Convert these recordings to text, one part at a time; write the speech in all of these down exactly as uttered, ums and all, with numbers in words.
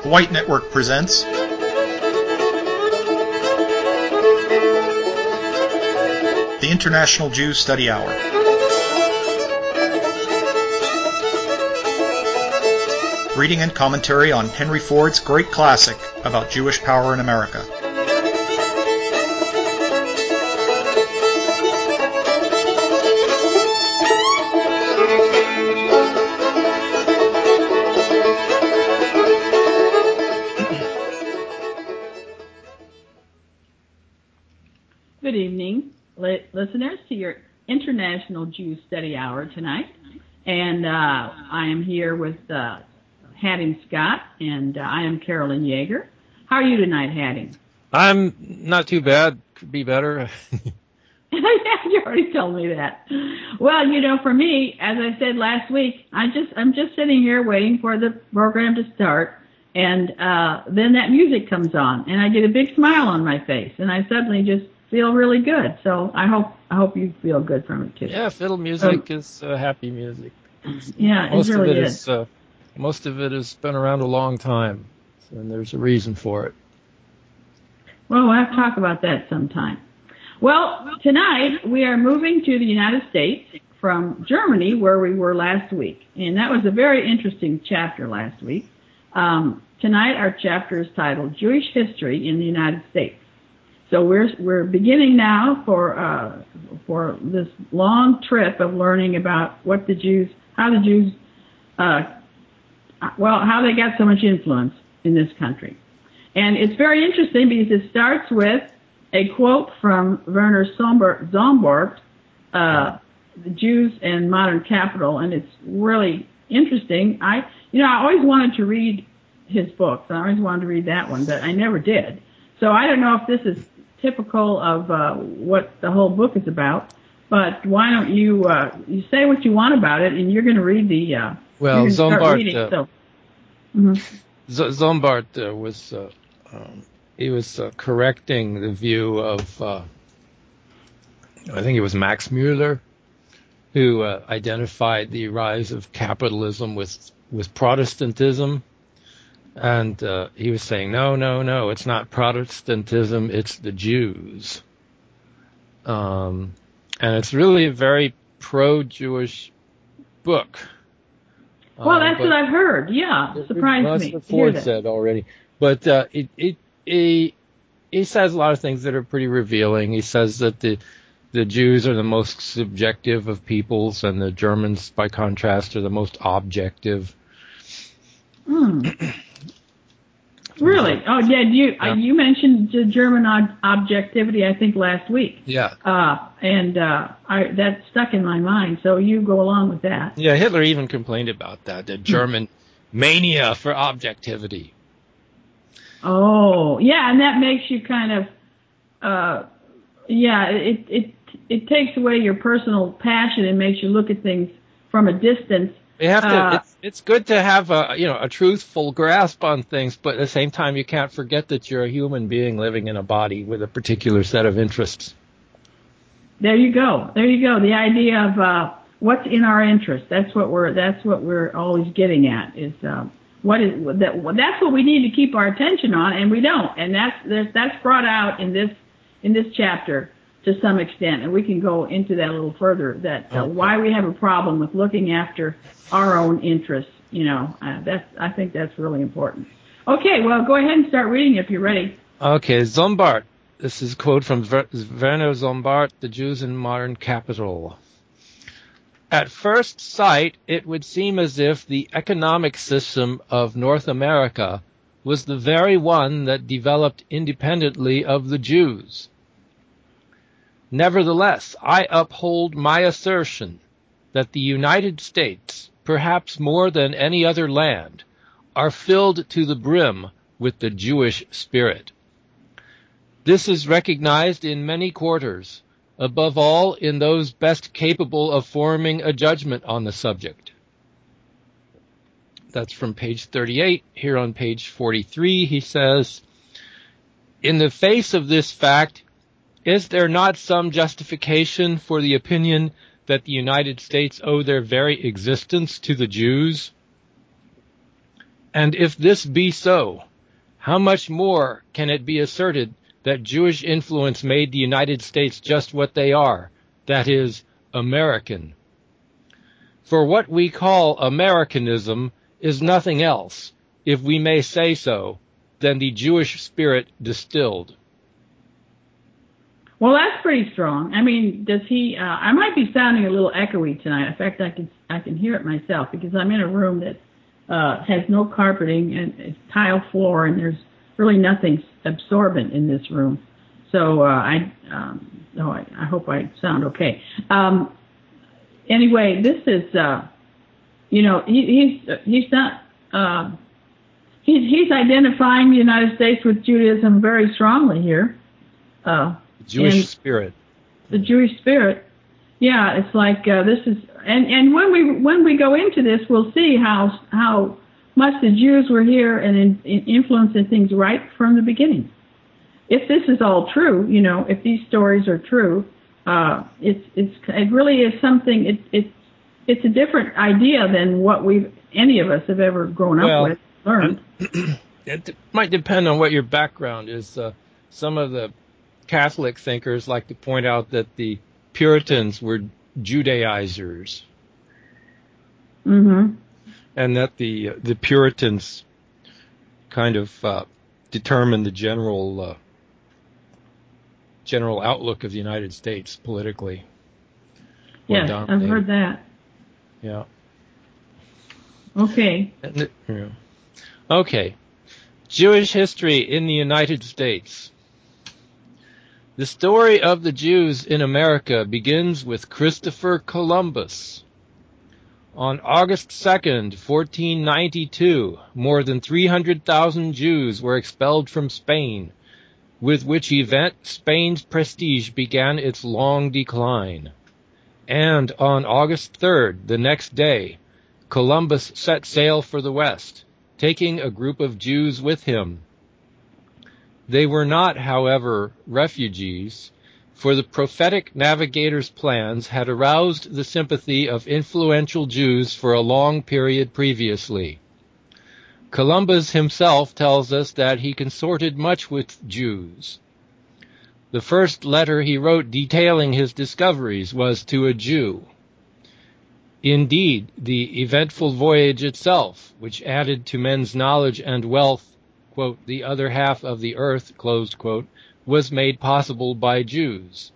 White Network presents the International Jews Study Hour. Reading and commentary on Henry Ford's great classic about Jewish power in America. Good evening, li- listeners, to your International Jews Study Hour tonight. And uh, I am here with uh, Hadding Scott, and uh, I am Carolyn Yeager. How are you tonight, Hadding? I'm not too bad. Could be better. Yeah, you already told me that. Well, you know, for me, as I said last week, I just I'm just sitting here waiting for the program to start, and uh, then that music comes on, and I get a big smile on my face, and I suddenly just feel really good. So I hope I hope you feel good from it too. Yeah, fiddle music um, is uh, happy music. Yeah, most it really of it is. is uh, most of it has been around a long time, and there's a reason for it. Well, we'll have to talk about that sometime. Well, tonight we are moving to the United States from Germany, where we were last week, and that was a very interesting chapter last week. Um, tonight our chapter is titled Jewish History in the United States. So we're we're beginning now for uh, for this long trip of learning about what the Jews, how the Jews, uh, well, how they got so much influence in this country. And it's very interesting because it starts with a quote from Werner Sombart, Zombart, uh, The Jews and Modern Capital, and it's really interesting. I, you know, I always wanted to read his books. I always wanted to read that one, but I never did. So I don't know if this is typical of uh, what the whole book is about, but why don't you uh, you say what you want about it, and you're going to read the. Uh, well, Zombart. Reading, uh, so. mm-hmm. Z- Zombart uh, was uh, um, he was uh, correcting the view of uh, I think it was Max Mueller, who uh, identified the rise of capitalism with with Protestantism. And uh, he was saying, no, no, no, it's not Protestantism, it's the Jews. Um, and it's really a very pro-Jewish book. Well, uh, that's what I've heard. Yeah, it, surprised well, me. That's what Ford said already. But uh, it, it, it, he says a lot of things that are pretty revealing. He says that the the Jews are the most subjective of peoples, and the Germans, by contrast, are the most objective. Hmm. Really? Oh, yeah. You yeah. Uh, you mentioned the German ob- objectivity, I think, last week. Yeah. Uh, and uh, I, that stuck in my mind. So you go along with that. Yeah. Hitler even complained about that, the German mania for objectivity. Oh, yeah, and that makes you kind of, uh, yeah, it it it takes away your personal passion and makes you look at things from a distance. You have to. Uh, it's, it's good to have a you know a truthful grasp on things, but at the same time, you can't forget that you're a human being living in a body with a particular set of interests. There you go. There you go. The idea of uh, what's in our interest. That's what we're. That's what we're always getting at. Is uh, what is that? That's what we need to keep our attention on, and we don't. And that's that's brought out in this in this chapter to some extent, and we can go into that a little further. That uh, okay. Why we have a problem with looking after our own interests, you know, uh, that's, I think that's really important. Okay, well, go ahead and start reading if you're ready. Okay, Zombart. This is a quote from Ver- Werner Zombart, The Jews in Modern Capital. At first sight, it would seem as if the economic system of North America was the very one that developed independently of the Jews. Nevertheless, I uphold my assertion that the United States, perhaps more than any other land, are filled to the brim with the Jewish spirit. This is recognized in many quarters, above all in those best capable of forming a judgment on the subject. That's from page thirty-eight. Here on page forty-three, he says, in the face of this fact, is there not some justification for the opinion that the United States owe their very existence to the Jews? And if this be so, how much more can it be asserted that Jewish influence made the United States just what they are, that is, American? For what we call Americanism is nothing else, if we may say so, than the Jewish spirit distilled. Well, that's pretty strong. I mean, does he, uh, I might be sounding a little echoey tonight. In fact, I can, I can hear it myself because I'm in a room that uh, has no carpeting and it's tile floor and there's really nothing absorbent in this room. So, uh, I, um, oh, I, I hope I sound okay. Um, anyway, this is, uh, you know, he, he's, he's not, uh, he's, he's identifying the United States with Judaism very strongly here. Uh, Jewish spirit. The Jewish spirit. Yeah, it's like uh, this is, and, and when we when we go into this, we'll see how how much the Jews were here and in, in influencing things right from the beginning. If this is all true, you know, if these stories are true, uh, it's it's it really is something. It it it's a different idea than what we've any of us have ever grown well, up with, learned. It might depend on what your background is. Uh, some of the Catholic thinkers like to point out that the Puritans were Judaizers, mm-hmm. and that the the Puritans kind of uh, determined the general uh, general outlook of the United States politically. Yes, I've heard that. Yeah. Okay. It, yeah. Okay. Jewish history in the United States. The story of the Jews in America begins with Christopher Columbus. On August second, fourteen ninety-two, more than three hundred thousand Jews were expelled from Spain, with which event Spain's prestige began its long decline. And on August third, the next day, Columbus set sail for the West, taking a group of Jews with him. They were not, however, refugees, for the prophetic navigator's plans had aroused the sympathy of influential Jews for a long period previously. Columbus himself tells us that he consorted much with Jews. The first letter he wrote detailing his discoveries was to a Jew. Indeed, the eventful voyage itself, which added to men's knowledge and wealth, quote, the other half of the earth, closed quote, was made possible by Jews.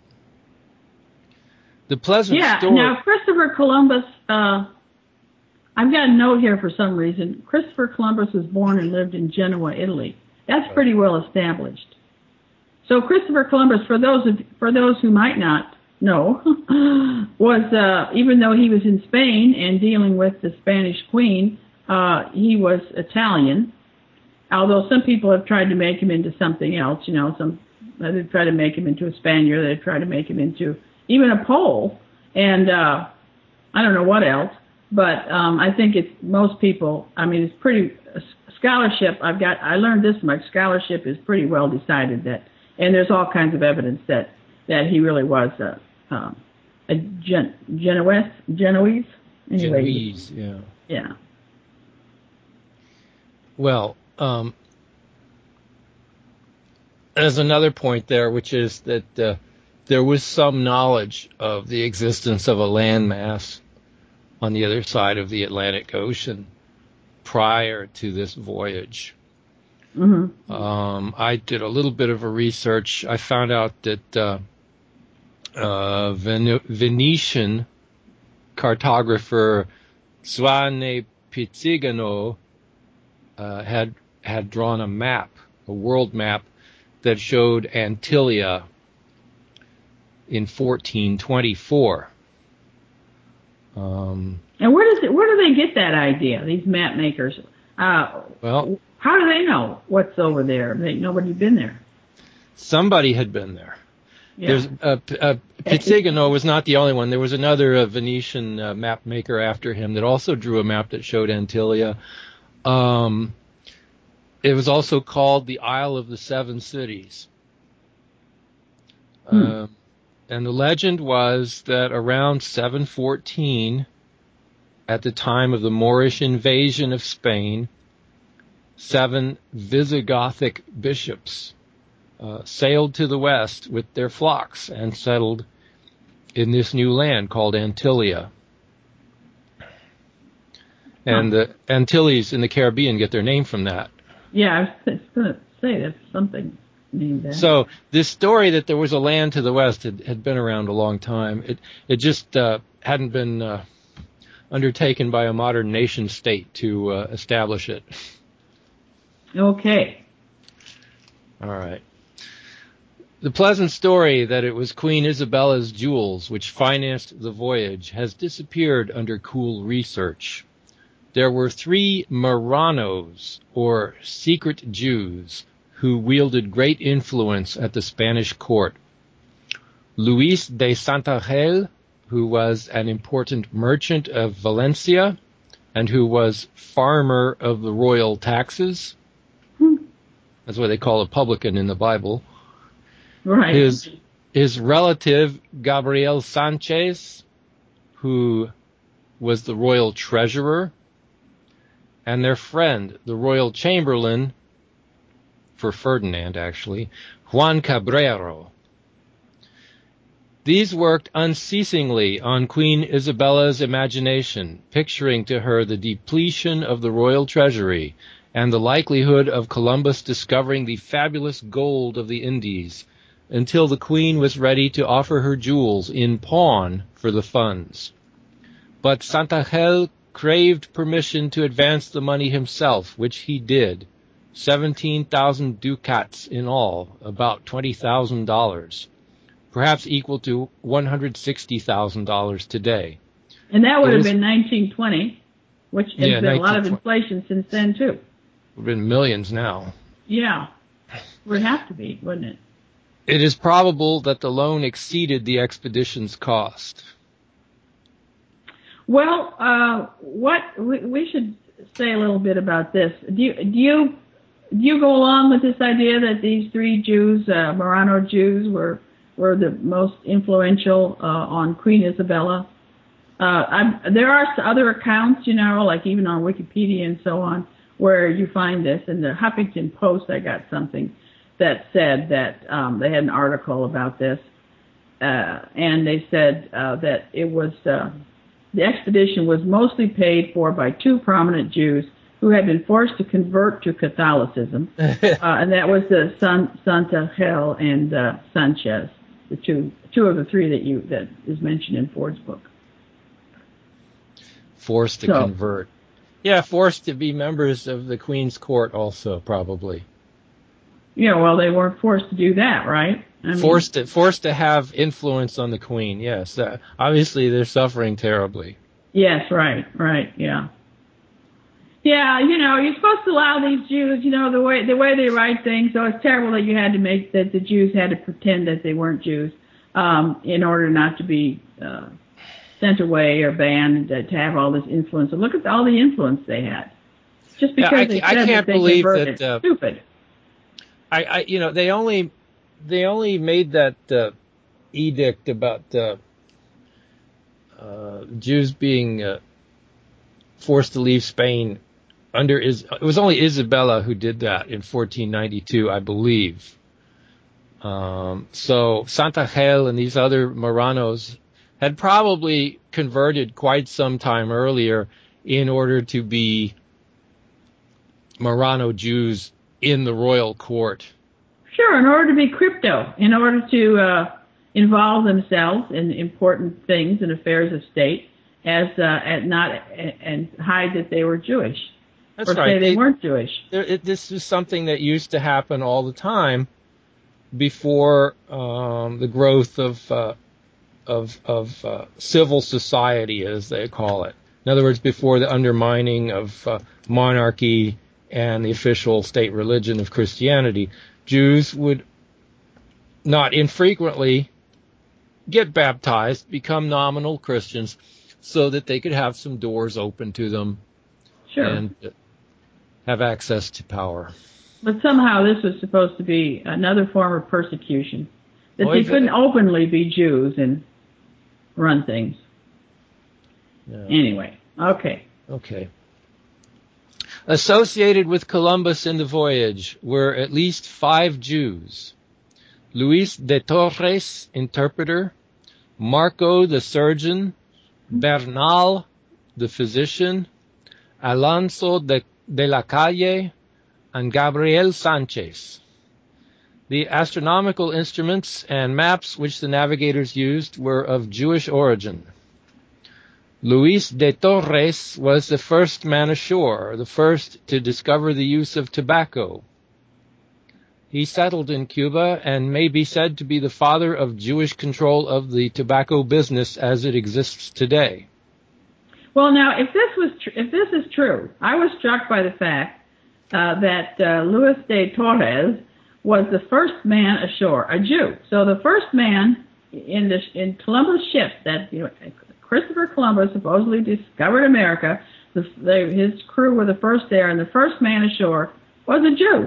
The pleasant yeah, story... now Christopher Columbus, uh, I've got a note here for some reason. Christopher Columbus was born and lived in Genoa, Italy. That's pretty well established. So Christopher Columbus, for those of, for those who might not know, was, uh, even though he was in Spain and dealing with the Spanish queen, uh, he was Italian. Although some people have tried to make him into something else, you know, some they've tried to make him into a Spaniard, they've tried to make him into even a Pole, and uh, I don't know what else. But um, I think it's most people. I mean, it's pretty uh, scholarship. I've got. I learned this much. Scholarship is pretty well decided that, and there's all kinds of evidence that that he really was a um, a Gen, Genoese Genoese. Anyway, Genoese, yeah. Yeah. Well. Um, there's another point there, which is that uh, there was some knowledge of the existence of a landmass on the other side of the Atlantic Ocean prior to this voyage. Mm-hmm. Um, I did a little bit of a research. I found out that uh, uh, Ven- Venetian cartographer Suane Pizzigano uh, had had drawn a map, a world map, that showed Antillia in fourteen twenty-four. Um, and where does it, where do they get that idea? These map makers. Uh, well, how do they know what's over there? They, nobody's been there. Somebody had been there. Yeah. There's uh, uh, Pizzigano was not the only one. There was another uh, Venetian uh, map maker after him that also drew a map that showed Antillia. Um, It was also called the Isle of the Seven Cities. Hmm. Uh, and the legend was that around seven fourteen, at the time of the Moorish invasion of Spain, seven Visigothic bishops uh, sailed to the west with their flocks and settled in this new land called Antillia. And the Antilles in the Caribbean get their name from that. Yeah, I was going to say that's something named that. So this story that there was a land to the west had, had been around a long time. It it just uh, hadn't been uh, undertaken by a modern nation state to uh, establish it. Okay. All right. The pleasant story that it was Queen Isabella's jewels which financed the voyage has disappeared under cool research. There were three Marranos, or secret Jews, who wielded great influence at the Spanish court. Luis de Santangel, who was an important merchant of Valencia, and who was farmer of the royal taxes. Hmm. That's why they call a publican in the Bible. Right. His, his relative, Gabriel Sanchez, who was the royal treasurer, and their friend, the royal chamberlain, for Ferdinand actually, Juan Cabrero. These worked unceasingly on Queen Isabella's imagination, picturing to her the depletion of the royal treasury and the likelihood of Columbus discovering the fabulous gold of the Indies, until the Queen was ready to offer her jewels in pawn for the funds. But Santangel craved permission to advance the money himself, which he did, seventeen thousand ducats in all, about twenty thousand dollars, perhaps equal to one hundred sixty thousand dollars today. And that would It have was, been nineteen twenty, which has yeah, been a lot of nineteen twenty. inflation since then, too. Would have been millions now. Yeah. Would have to be, wouldn't it? It is probable that the loan exceeded the expedition's cost. Well, uh, what we, we should say a little bit about this. Do you do you do you go along with this idea that these three Jews, uh, Marrano Jews, were were the most influential uh, on Queen Isabella? Uh, I, there are other accounts, you know, like even on Wikipedia and so on, where you find this. In the Huffington Post, I got something that said that um, they had an article about this, uh, and they said uh, that it was. Uh, The expedition was mostly paid for by two prominent Jews who had been forced to convert to Catholicism, uh, and that was the San, Santangel and uh, Sanchez, the two two of the three that you that is mentioned in Ford's book. Forced to so, convert. Yeah, forced to be members of the Queen's court also, probably. Yeah, well, they weren't forced to do that, right? I mean, forced to forced to have influence on the Queen. Yes, uh, obviously they're suffering terribly. Yes, right, right, yeah, yeah. You know, you're supposed to allow these Jews, you know, the way the way they write things. So it's terrible that you had to make that the Jews had to pretend that they weren't Jews um, in order not to be uh, sent away or banned, uh, to have all this influence. And look at all the influence they had. Just because yeah, I, they I said can't that they believe converted. that. Uh, Stupid. I, I, you know, they only. They only made that uh, edict about uh, uh, Jews being uh, forced to leave Spain under is. It was only Isabella who did that in fourteen ninety-two, I believe. Um, so Santangel and these other Marranos had probably converted quite some time earlier in order to be Marrano Jews in the royal court. Sure, in order to be crypto, in order to uh, involve themselves in important things and affairs of state, as uh, and not and hide that they were Jewish, That's or right. say they It, weren't Jewish. It, this is something that used to happen all the time before um, the growth of uh, of of uh, civil society, as they call it. In other words, before the undermining of uh, monarchy and the official state religion of Christianity. Jews would not infrequently get baptized, become nominal Christians, so that they could have some doors open to them Sure. and have access to power. But somehow this was supposed to be another form of persecution, that Well, they if couldn't it, openly be Jews and run things. Yeah. Anyway, okay. Okay. Associated with Columbus in the voyage were at least five Jews: Luis de Torres, interpreter; Marco, the surgeon; Bernal, the physician; Alonso de, de la Calle; and Gabriel Sanchez. The astronomical instruments and maps which the navigators used were of Jewish origin. Luis de Torres was the first man ashore, the first to discover the use of tobacco. He settled in Cuba and may be said to be the father of Jewish control of the tobacco business as it exists today. Well, now, if this was tr- if this is true, I was struck by the fact uh, that uh, Luis de Torres was the first man ashore, a Jew. So the first man in the in Columbus' ship that, you know, Christopher Columbus supposedly discovered America. The, the, his crew were the first there, and the first man ashore was a Jew.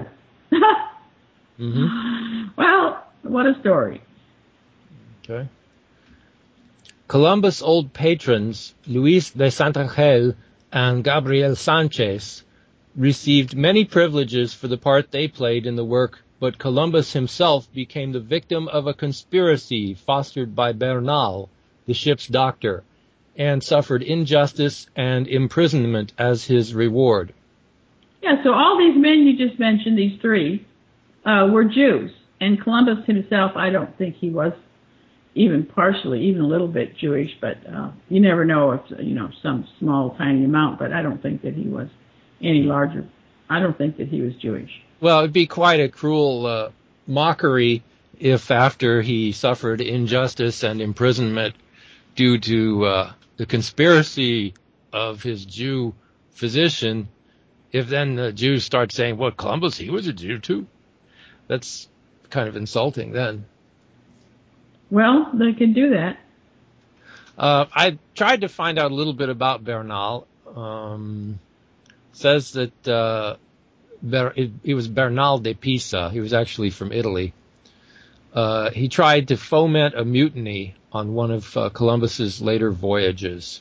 mm-hmm. Well, what a story. Okay. Columbus' old patrons, Luis de Santangel and Gabriel Sanchez, received many privileges for the part they played in the work, but Columbus himself became the victim of a conspiracy fostered by Bernal, the ship's doctor, and suffered injustice and imprisonment as his reward. Yeah, so all these men you just mentioned, these three, uh, were Jews. And Columbus himself, I don't think he was even partially, even a little bit Jewish, but uh, you never know if, you know, some small, tiny amount, but I don't think that he was any larger. I don't think that he was Jewish. Well, it'd be quite a cruel uh, mockery if after he suffered injustice and imprisonment due to uh, the conspiracy of his Jew physician, if then the Jews start saying, well, Columbus, he was a Jew too. That's kind of insulting then. Well, they can do that. Uh, I tried to find out a little bit about Bernal. Um, says that uh, Ber- it, it was Bernal de Pisa. He was actually from Italy. Uh, he tried to foment a mutiny on one of uh, Columbus's later voyages.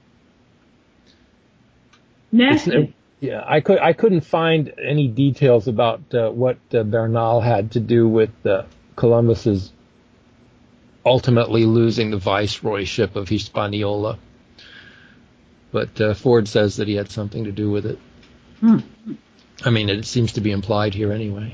Nasty. Yeah, I could I couldn't find any details about uh, what uh, Bernal had to do with uh, Columbus's ultimately losing the viceroyship of Hispaniola. But uh, Ford says that he had something to do with it. Hmm. I mean, it seems to be implied here anyway.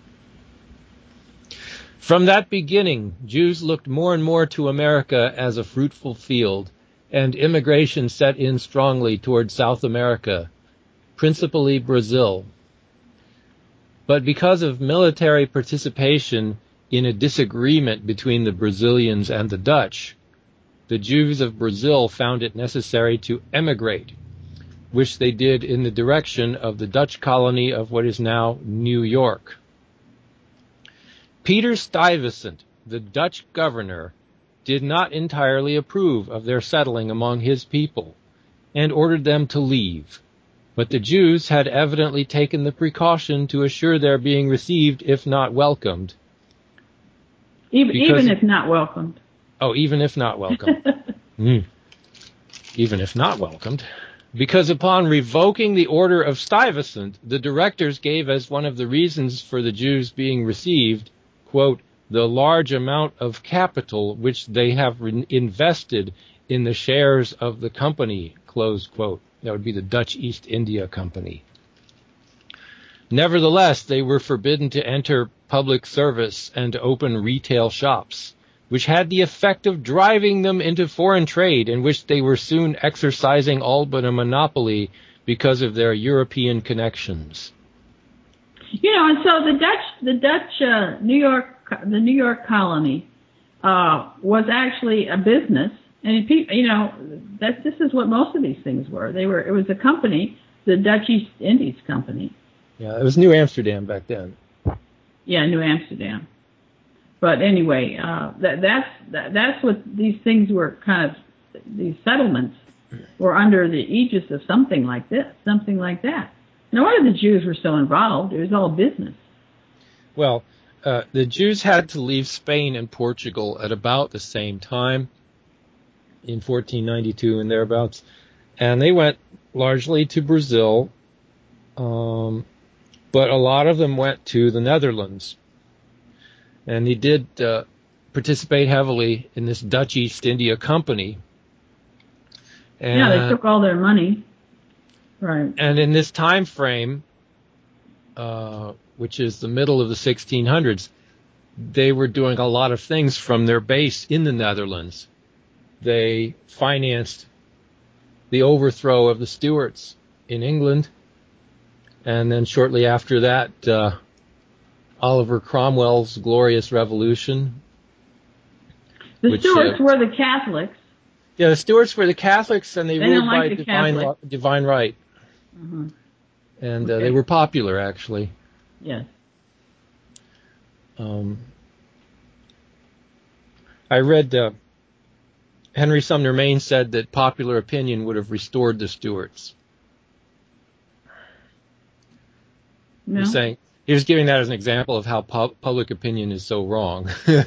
From that beginning, Jews looked more and more to America as a fruitful field, and immigration set in strongly toward South America, principally Brazil. But because of military participation in a disagreement between the Brazilians and the Dutch, the Jews of Brazil found it necessary to emigrate, which they did in the direction of the Dutch colony of what is now New York. Peter Stuyvesant, the Dutch governor, did not entirely approve of their settling among his people and ordered them to leave. But the Jews had evidently taken the precaution to assure their being received, if not welcomed. Even, even if not welcomed. Oh, even if not welcomed. mm. Even if not welcomed. Because upon revoking the order of Stuyvesant, the directors gave as one of the reasons for the Jews being received, quote, the large amount of capital which they have re- invested in the shares of the company, close quote. That would be the Dutch East India Company. Nevertheless, they were forbidden to enter public service and to open retail shops, which had the effect of driving them into foreign trade, in which they were soon exercising all but a monopoly because of their European connections. You know, and so the Dutch, the Dutch uh, New York, the New York colony uh, was actually a business, and it, you know, that this is what most of these things were. They were. It was a company, the Dutch East Indies Company. Yeah, it was New Amsterdam back then. Yeah, New Amsterdam. But anyway, uh, that, that's that, that's what these things were kind of. These settlements were under the aegis of something like this, something like that. No wonder the Jews were so involved. It was all business. Well, uh, the Jews had to leave Spain and Portugal at about the same time, in fourteen ninety-two and thereabouts, and they went largely to Brazil, Um, but a lot of them went to the Netherlands. And he did uh, participate heavily in this Dutch East India Company. And, yeah, they took all their money. Right. And in this time frame, uh, which is the middle of the sixteen hundreds, they were doing a lot of things from their base in the Netherlands. They financed the overthrow of the Stuarts in England, and then shortly after that, uh, Oliver Cromwell's Glorious Revolution. The which, Stuarts uh, were the Catholics. Yeah, the Stuarts were the Catholics, and they, they ruled like by the divine, Catholic. divine right. Mm-hmm. And okay. uh, they were popular, actually. Yes. Um, I read uh, Henry Sumner Maine said that popular opinion would have restored the Stuarts. No. He's saying he was giving that as an example of how pu- public opinion is so wrong.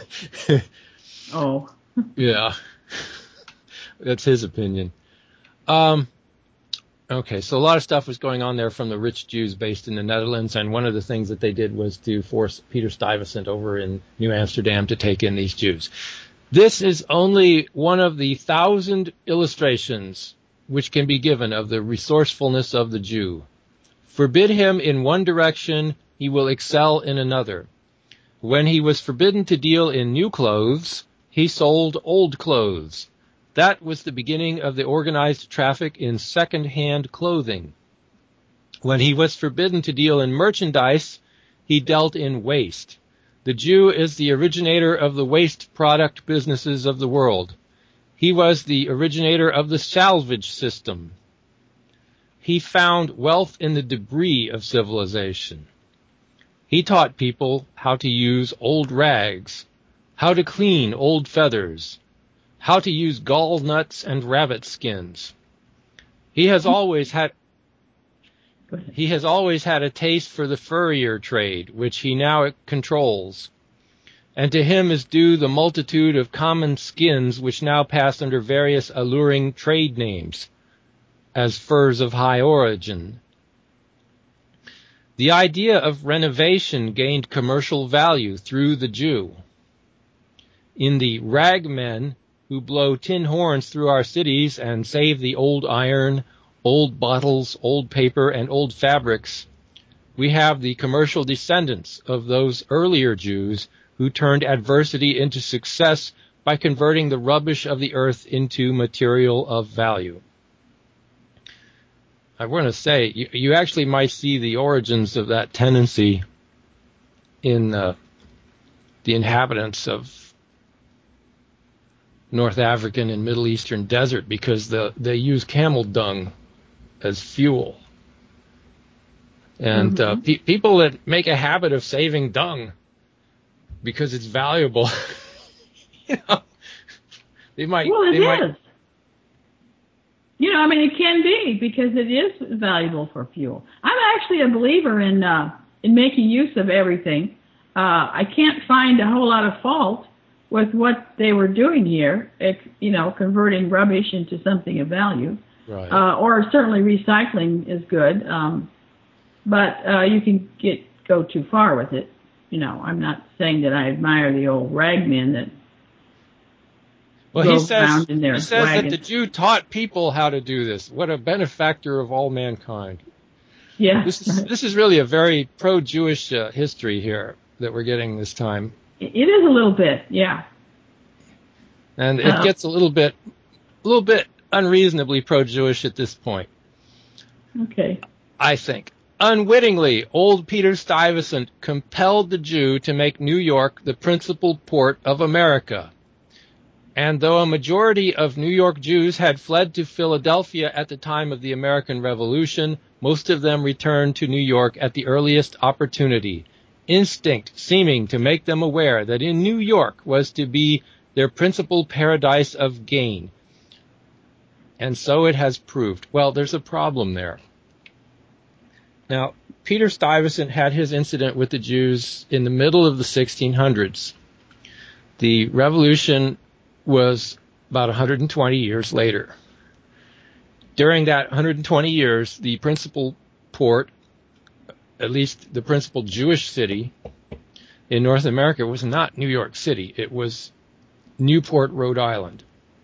oh. Yeah, that's his opinion. Um, okay, so a lot of stuff was going on there from the rich Jews based in the Netherlands, and one of the things that they did was to force Peter Stuyvesant over in New Amsterdam to take in these Jews. This is only one of the thousand illustrations which can be given of the resourcefulness of the Jew. Forbid him in one direction, he will excel in another. When he was forbidden to deal in new clothes, he sold old clothes. That was the beginning of the organized traffic in second-hand clothing. When he was forbidden to deal in merchandise, he dealt in waste. The Jew is the originator of the waste product businesses of the world. He was the originator of the salvage system. He found wealth in the debris of civilization. He taught people how to use old rags, how to clean old feathers, how to use gall nuts and rabbit skins. He has always had he has always had a taste for the furrier trade, which he now controls. And to him is due the multitude of common skins which now pass under various alluring trade names, as furs of high origin. The idea of renovation gained commercial value through the Jew. In the ragmen who blow tin horns through our cities and save the old iron, old bottles, old paper, and old fabrics, we have the commercial descendants of those earlier Jews who turned adversity into success by converting the rubbish of the earth into material of value. I want to say, you, you actually might see the origins of that tendency in uh, the inhabitants of North African and Middle Eastern desert, because the, they use camel dung as fuel. And mm-hmm. uh, pe- people that make a habit of saving dung because it's valuable, you know, they might... Well, it they is. Might, You know, I mean, it can be, because it is valuable for fuel. I'm actually a believer in uh, in making use of everything. Uh, I can't find a whole lot of fault with what they were doing here. It's, you know, converting rubbish into something of value. right. Uh, or certainly recycling is good, um, but uh, you can get go too far with it. You know, I'm not saying that I admire the old ragmen that Well, he says, in their he says wagon. that the Jew taught people how to do this. What a benefactor of all mankind. Yeah. This is, this is really a very pro-Jewish uh, history here that we're getting this time. It is a little bit, yeah. And it Uh, gets a little bit, a little bit unreasonably pro-Jewish at this point. Okay. I think. Unwittingly, old Peter Stuyvesant compelled the Jew to make New York the principal port of America. And though a majority of New York Jews had fled to Philadelphia at the time of the American Revolution, most of them returned to New York at the earliest opportunity, instinct seeming to make them aware that in New York was to be their principal paradise of gain. And so it has proved. Well, there's a problem there. Now, Peter Stuyvesant had his incident with the Jews in the middle of the sixteen hundreds. The revolution was about one hundred twenty years later. During that one hundred twenty years, the principal port at least the principal Jewish city in North America, was not New York City. It was Newport, Rhode Island.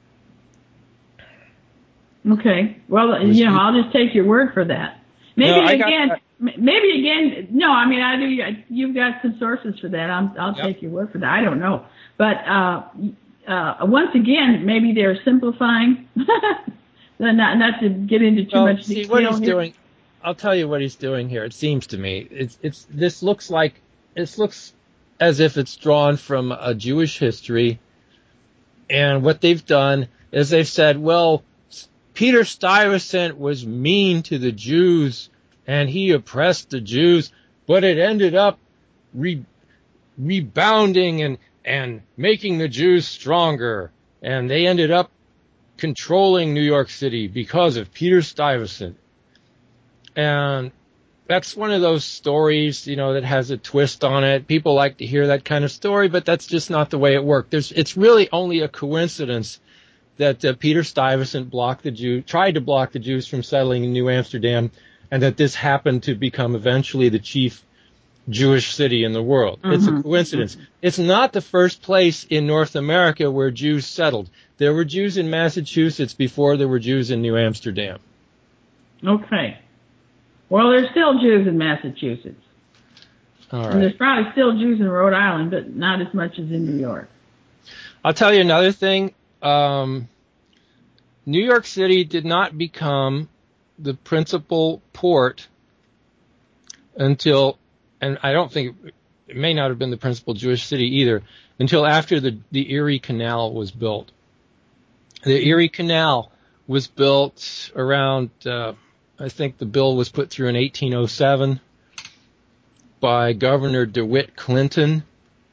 Okay. Well, you know, I'll just take your word for that. Maybe no, again, maybe again, no, I mean, I do, you've got some sources for that. I'm, I'll yep. take your word for that. I don't know. But, uh, uh, once again, maybe they're simplifying, not, not to get into too well, much see, detail. what he's here. doing, I'll tell you what he's doing here. It seems to me, it's, it's, this looks like, this looks as if it's drawn from a Jewish history. And what they've done is they've said, well, Peter Stuyvesant was mean to the Jews and he oppressed the Jews, but it ended up re- rebounding and, and making the Jews stronger. And they ended up controlling New York City because of Peter Stuyvesant. And that's one of those stories, you know, that has a twist on it. People like to hear that kind of story, but that's just not the way it worked. There's, it's really only a coincidence that uh, Peter Stuyvesant blocked the Jew, tried to block the Jews from settling in New Amsterdam, and that this happened to become eventually the chief Jewish city in the world. Mm-hmm. It's a coincidence. Mm-hmm. It's not the first place in North America where Jews settled. There were Jews in Massachusetts before there were Jews in New Amsterdam. Okay. Well, there's still Jews in Massachusetts. All right. And there's probably still Jews in Rhode Island, but not as much as in New York. I'll tell you another thing. Um, New York City did not become the principal port until, and I don't think it, it may not have been the principal Jewish city either, until after the, the Erie Canal was built. The Erie Canal was built around, uh, I think the bill was put through in eighteen oh seven by Governor DeWitt Clinton.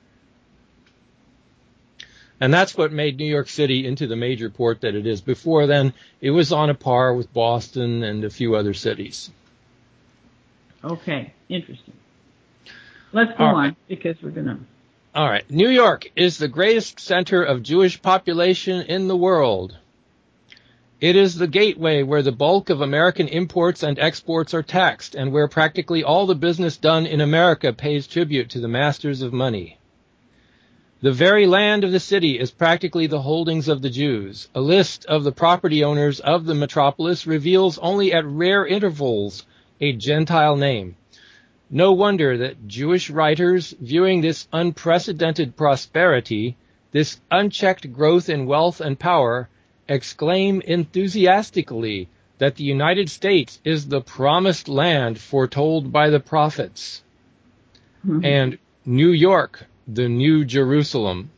And that's what made New York City into the major port that it is. Before then, it was on a par with Boston and a few other cities. Okay, interesting. Let's go All on, right. because we're going to... All right. New York is the greatest center of Jewish population in the world. It is the gateway where the bulk of American imports and exports are taxed, and where practically all the business done in America pays tribute to the masters of money. The very land of the city is practically the holdings of the Jews. A list of the property owners of the metropolis reveals only at rare intervals a Gentile name. No wonder that Jewish writers, viewing this unprecedented prosperity, this unchecked growth in wealth and power, exclaim enthusiastically that the United States is the promised land foretold by the prophets. Mm-hmm. And New York, the New Jerusalem.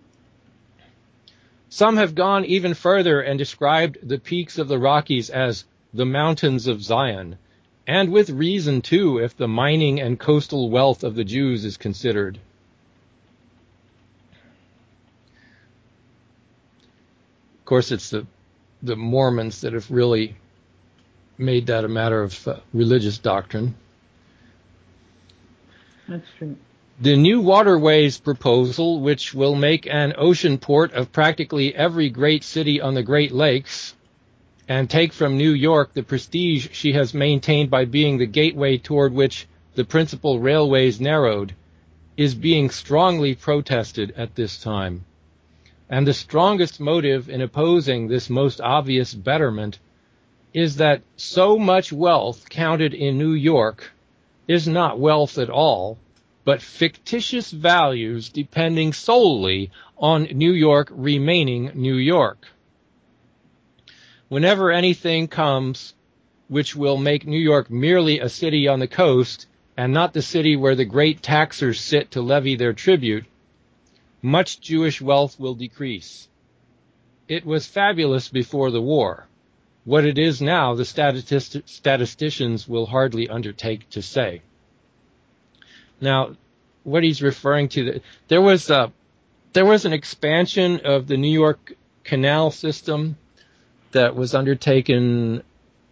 Some have gone even further and described the peaks of the Rockies as the mountains of Zion, and with reason too, if the mining and coastal wealth of the Jews is considered. Of course, it's the, the Mormons that have really made that a matter of uh, religious doctrine. That's true. The new waterways proposal, which will make an ocean port of practically every great city on the Great Lakes and take from New York the prestige she has maintained by being the gateway toward which the principal railways narrowed, is being strongly protested at this time. And the strongest motive in opposing this most obvious betterment is that so much wealth counted in New York is not wealth at all, but fictitious values depending solely on New York remaining New York. Whenever anything comes which will make New York merely a city on the coast and not the city where the great taxers sit to levy their tribute, much Jewish wealth will decrease. It was fabulous before the war. What it is now, the statist- statisticians will hardly undertake to say. Now, what he's referring to, there was a, there was an expansion of the New York Canal system that was undertaken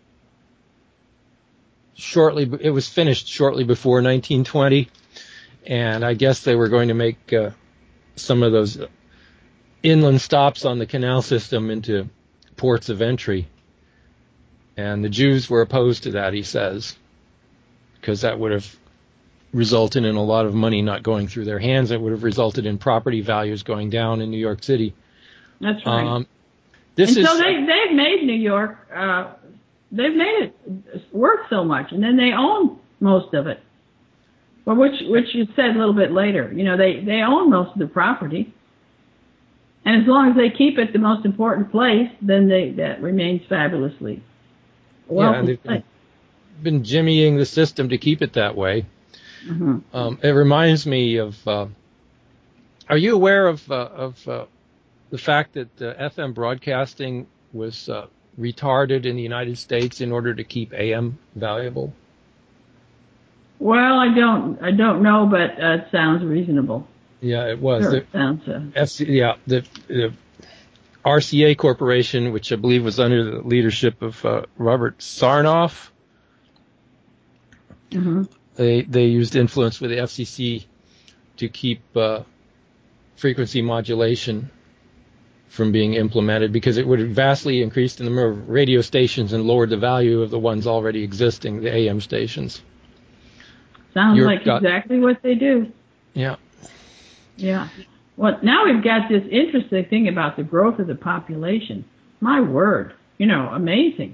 shortly, it was finished shortly before nineteen twenty, and I guess they were going to make uh, some of those inland stops on the canal system into ports of entry. And the Jews were opposed to that, he says, because that would have resulted in a lot of money not going through their hands. It would have resulted in property values going down in New York City. That's right. Um, this and is, so they, they've made New York, uh, they've made it worth so much, and then they own most of it. Well, which which you said a little bit later. You know, they, they own most of the property. And as long as they keep it the most important place, then they, that remains fabulously well. Yeah, and they've been, been jimmying the system to keep it that way. Mm-hmm. Um, it reminds me of, uh, are you aware of, uh, of uh, the fact that uh, F M broadcasting was uh, retarded in the United States in order to keep A M valuable? Well, I don't, I don't know, but uh, it sounds reasonable. Yeah, it was. Sure, the, it sounds. Uh, F C, yeah, the, the R C A Corporation, which I believe was under the leadership of uh, Robert Sarnoff. Mm-hmm. They they used influence with the F C C to keep uh, frequency modulation from being implemented because it would have vastly increased the number of radio stations and lowered the value of the ones already existing, the A M stations. Sounds You're like got, exactly what they do. Yeah. Yeah. Well, now we've got this interesting thing about the growth of the population. My word. You know, amazing.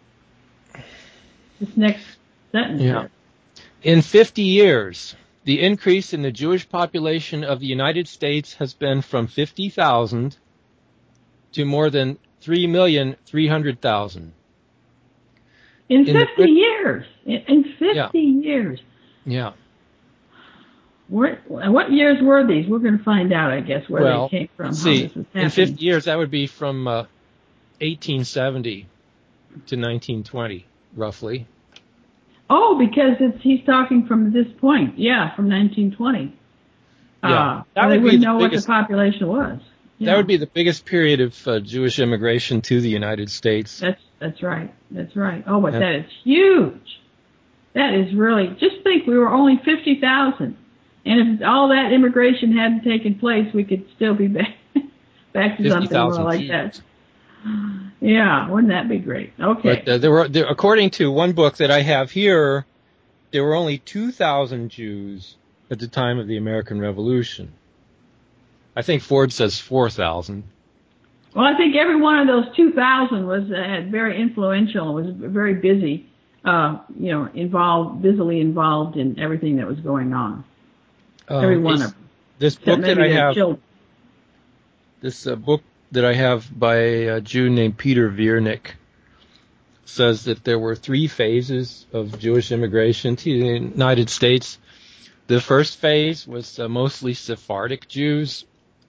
This next sentence Yeah. here. In fifty years, the increase in the Jewish population of the United States has been from fifty thousand to more than three million three hundred thousand. In fifty in the, years. In fifty yeah. years. Yeah. Where, what years were these? We're going to find out, I guess, where well, they came from. Let's how see. This was in fifty years, that would be from uh, eighteen seventy to nineteen twenty, roughly. Oh, because it's he's talking from this point. Yeah, from nineteen twenty. Yeah, uh, that they would wouldn't be know biggest, what the population was. Yeah. That would be the biggest period of uh, Jewish immigration to the United States. That's that's right. That's right. Oh, but yeah. That is huge. That is really. Just think, we were only fifty thousand, and if all that immigration hadn't taken place, we could still be back back to something more like Jews. That. Yeah, wouldn't that be great? Okay. But uh, there were, there, according to one book that I have here, there were only two thousand Jews at the time of the American Revolution. I think Ford says four thousand. Well, I think every one of those two thousand was uh, very influential, was very busy, uh, you know, involved, busily involved in everything that was going on. Um, every one of them. This book that I have, children. this uh, book that I have by a Jew named Peter Viernik says that there were three phases of Jewish immigration to the United States. The first phase was uh, mostly Sephardic Jews.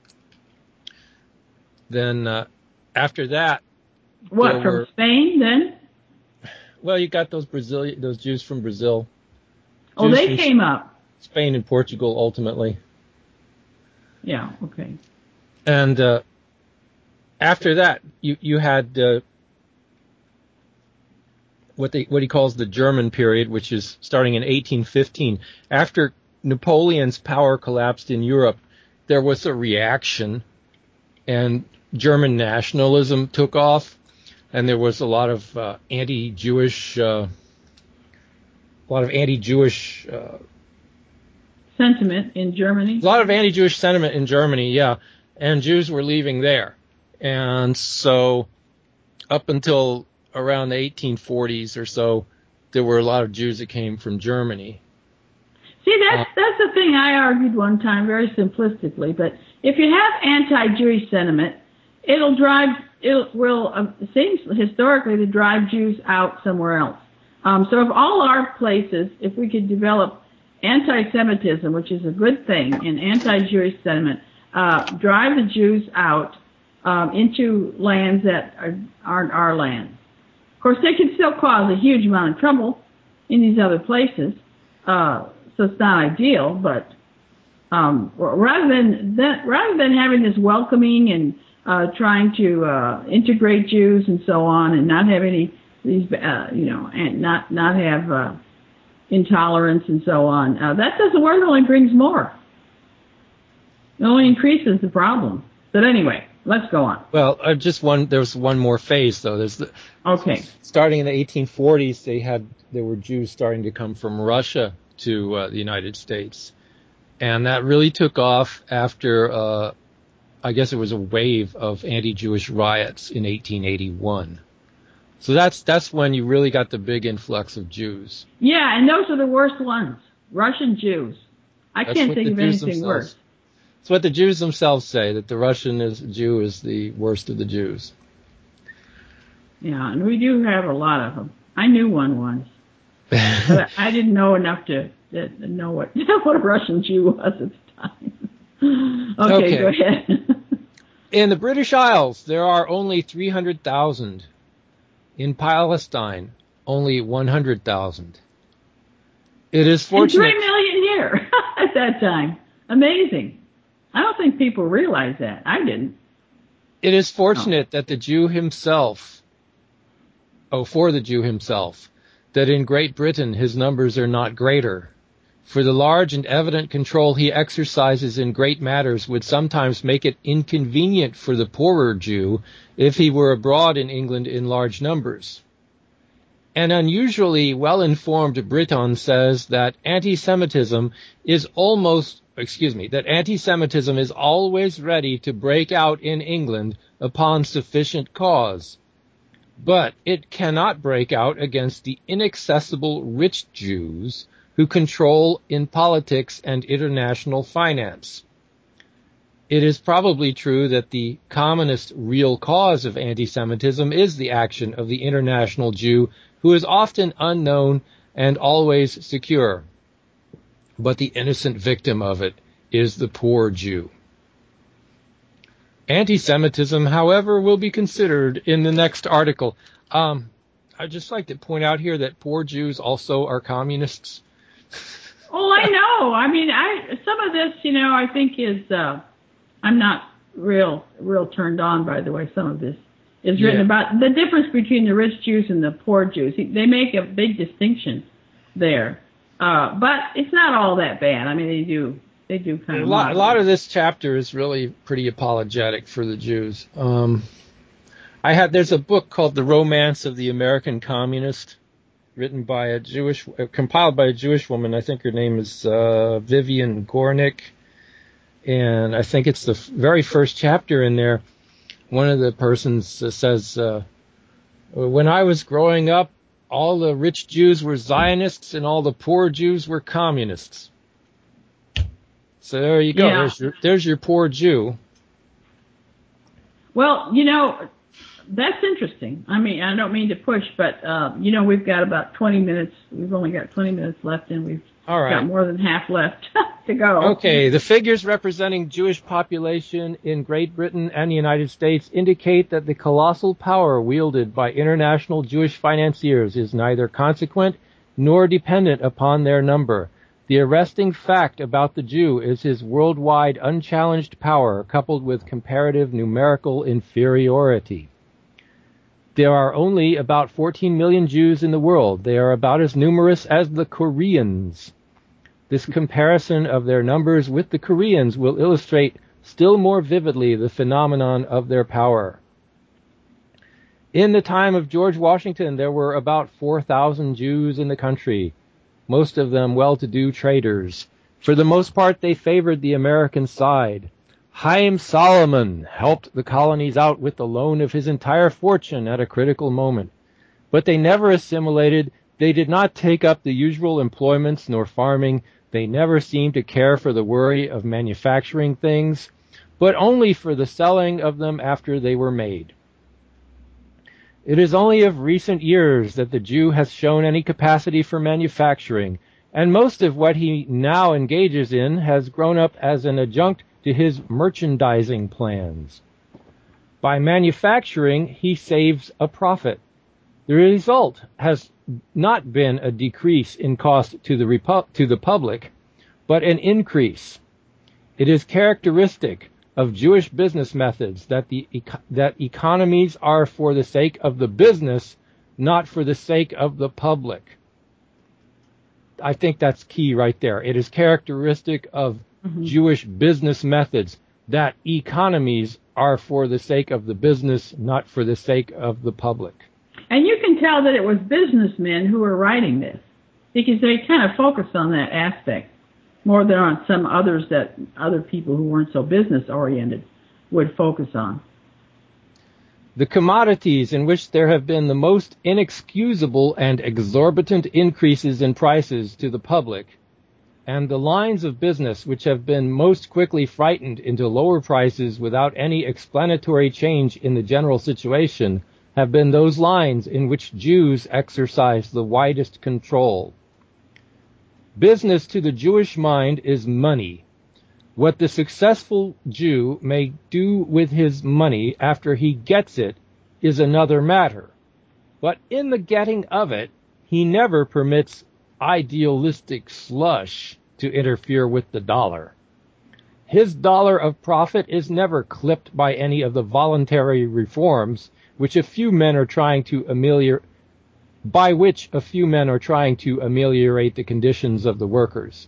Then uh, after that, what from were, Spain? Then, well, you got those Brazilian, those Jews from Brazil. Oh, Jews they came up. Spain and Portugal, ultimately. Yeah. Okay. And uh, after that, you you had uh, what they what he calls the German period, which is starting in eighteen fifteen. After Napoleon's power collapsed in Europe, there was a reaction, and German nationalism took off, and there was a lot of uh, anti-Jewish, uh, a lot of anti-Jewish uh, sentiment in Germany. A lot of anti-Jewish sentiment in Germany, yeah, and Jews were leaving there, and so up until around the eighteen forties or so, there were a lot of Jews that came from Germany. See, that's that's the thing I argued one time, very simplistically. But if you have anti-Jewish sentiment, it'll drive it will uh, it seems historically to drive Jews out somewhere else. Um, so if all our places, if we could develop anti-Semitism, which is a good thing, and anti-Jewish sentiment, uh, drive the Jews out um, into lands that are, aren't our lands. Of course, they can still cause a huge amount of trouble in these other places. Uh, So it's not ideal, but um, rather than that, rather than having this welcoming and uh, trying to uh, integrate Jews and so on, and not have any these, uh, you know, and not not have uh, intolerance and so on, uh, that doesn't work. It only brings more. It only increases the problem. But anyway, let's go on. Well, uh, just one. There's one more phase, though. There's the, okay. Starting in the eighteen forties, they had there were Jews starting to come from Russia to uh, the United States, and that really took off after, uh, I guess it was a wave of anti-Jewish riots in eighteen eighty-one. So that's that's when you really got the big influx of Jews. Yeah, and those are the worst ones, Russian Jews. I that's can't think of Jews anything themselves, worse. It's what the Jews themselves say, that the Russian is, Jew is the worst of the Jews. Yeah, and we do have a lot of them. I knew one once, but I didn't know enough to, to know what what a Russian Jew was at the time. okay, okay, go ahead. In the British Isles, there are only three hundred thousand. In Palestine, only one hundred thousand. It is fortunate. And three million here at that time. Amazing. I don't think people realize that. I didn't. It is fortunate oh. that the Jew himself, oh, for the Jew himself, that in Great Britain his numbers are not greater. For the large and evident control he exercises in great matters would sometimes make it inconvenient for the poorer Jew if he were abroad in England in large numbers. An unusually well-informed Briton says that anti-Semitism is almost, excuse me, that anti-Semitism is always ready to break out in England upon sufficient cause. But it cannot break out against the inaccessible rich Jews who control in politics and international finance. It is probably true that the commonest real cause of anti-Semitism is the action of the international Jew, who is often unknown and always secure. But the innocent victim of it is the poor Jew. Anti-Semitism, however, will be considered in the next article. Um, I'd just like to point out here that poor Jews also are communists. Oh, I know. I mean, I some of this, you know, I think is, uh, I'm not real, real turned on by the way some of this is written yeah. about the difference between the rich Jews and the poor Jews. They make a big distinction there. Uh, but it's not all that bad. I mean, they do, they do kind of. A lot, a lot of this chapter is really pretty apologetic for the Jews. Um, I had, there's a book called The Romance of the American Communist, written by a Jewish, uh, compiled by a Jewish woman. I think her name is uh, Vivian Gornick, and I think it's the f- very first chapter in there. One of the persons uh, says, uh, "When I was growing up, all the rich Jews were Zionists, and all the poor Jews were communists." So there you go. Yeah. There's your, there's your poor Jew. Well, you know. That's interesting. I mean, I don't mean to push, but, uh, you know, we've got about twenty minutes. We've only got twenty minutes left, and we've All right. got more than half left to go. Okay. The figures representing Jewish population in Great Britain and the United States indicate that the colossal power wielded by international Jewish financiers is neither consequent nor dependent upon their number. The arresting fact about the Jew is his worldwide unchallenged power coupled with comparative numerical inferiority. There are only about fourteen million Jews in the world. They are about as numerous as the Koreans. This comparison of their numbers with the Koreans will illustrate still more vividly the phenomenon of their power. In the time of George Washington, there were about four thousand Jews in the country, most of them well-to-do traders. For the most part, they favored the American side. Haym Salomon helped the colonies out with the loan of his entire fortune at a critical moment. But they never assimilated, they did not take up the usual employments nor farming, they never seemed to care for the worry of manufacturing things, but only for the selling of them after they were made. It is only of recent years that the Jew has shown any capacity for manufacturing, and most of what he now engages in has grown up as an adjunct to his merchandising plans. By manufacturing, he saves a profit. The result has not been a decrease in cost to the repu- to the public, but an increase. It is characteristic of Jewish business methods that the eco- that economies are for the sake of the business, not for the sake of the public. I think that's key right there. It is characteristic of mm-hmm. Jewish business methods that economies are for the sake of the business, not for the sake of the public. And you can tell that it was businessmen who were writing this, because they kind of focused on that aspect more than on some others that other people who weren't so business-oriented would focus on. The commodities in which there have been the most inexcusable and exorbitant increases in prices to the public, and the lines of business which have been most quickly frightened into lower prices without any explanatory change in the general situation, have been those lines in which Jews exercise the widest control. Business to the Jewish mind is money. What the successful Jew may do with his money after he gets it is another matter. But in the getting of it, he never permits idealistic slush to interfere with the dollar. His dollar of profit is never clipped by any of the voluntary reforms which a few men are trying to ameliorate, by which a few men are trying to ameliorate the conditions of the workers.